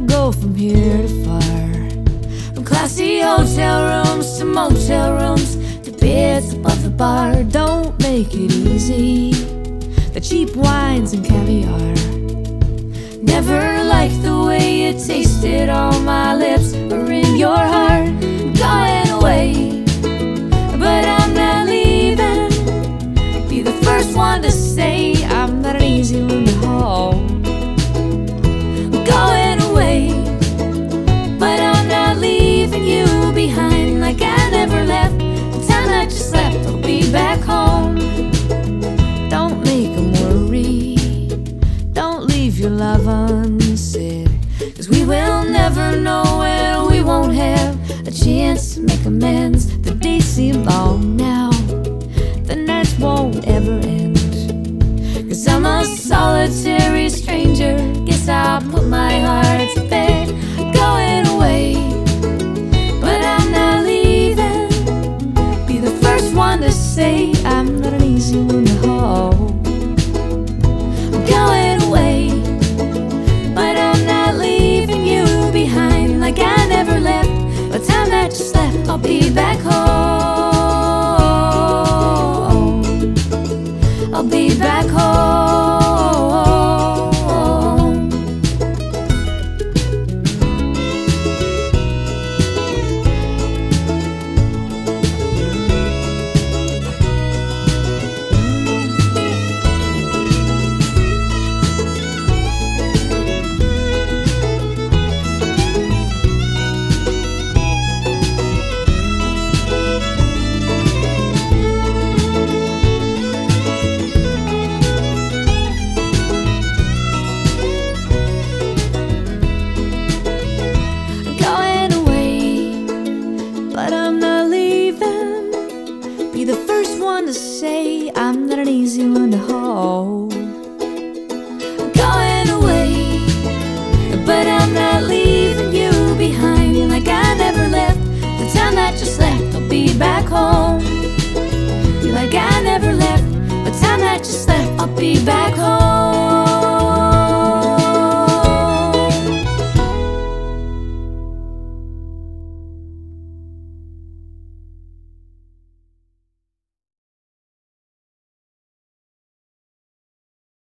go from here to far, from classy hotel rooms to motel rooms to beds above the bar. Don't make it easy, the cheap wines and caviar. Never liked the way it tasted on my lips or in your heart. I'm going away, but I'm not leaving. Be the first one to say I'm not an easy one to hold. I'm going away, but I'm not leaving you behind like I never left. The time I just left, I'll be back home. Don't make them worry, don't leave your love unsaid, 'cause we will never know and we won't have a chance to make amends. The days seem long now, the nights won't ever end, 'cause I'm a solitary stranger. Guess I'll put my heart to bed. Going away, but I'm not leaving. Be the first one to say I'm not an easy one to hold. I'm going away, but I'm not leaving you behind like I never left. By the time that just left, I'll be back home. I'll be back home. But I'm not leaving. Be the first one to say I'm not an easy one to hold. I'm going away, but I'm not leaving you behind like I never left. The time that just left, I'll be back home. Be like I never left. The time that just left, I'll be back home.